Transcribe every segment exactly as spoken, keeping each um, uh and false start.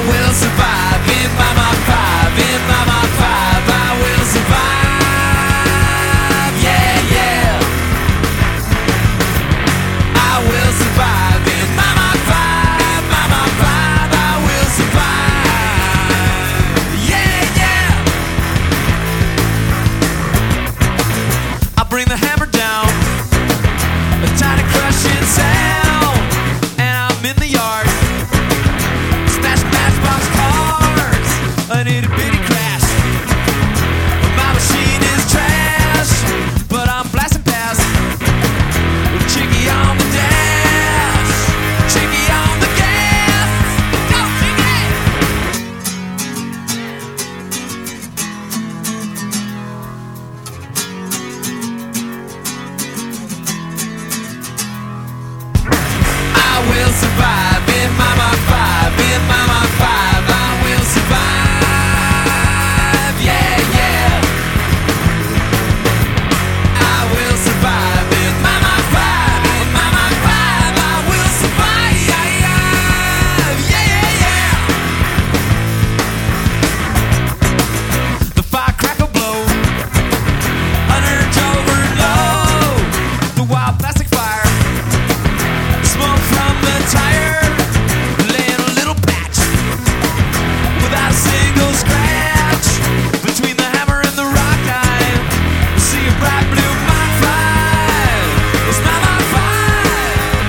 will survive in my Mach five, in my Mach five. I will survive, yeah, yeah. I will survive in my Mach five, my Mach five. I will survive, yeah, yeah. I bring the hammer down, a tiny crushing sound, and I'm in the yard. An itty bitty crash. My machine is trash, but I'm blasting past. With Chicky on the dash, Chicky on the gas. Go, Chicky! I will survive in my Mach five, in my Mach five. I will survive.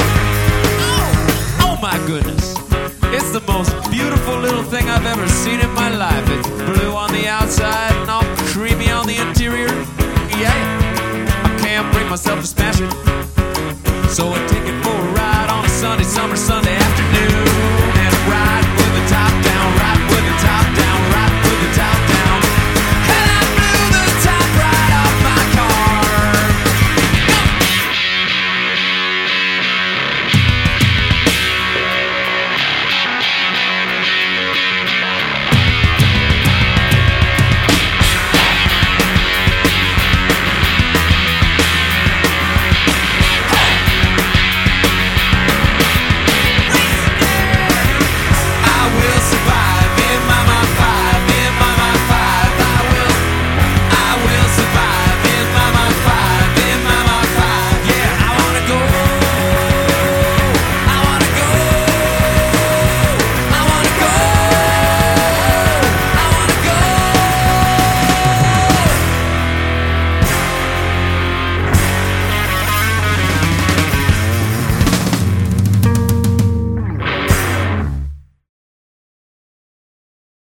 Goodness, it's the most beautiful little thing I've ever seen in my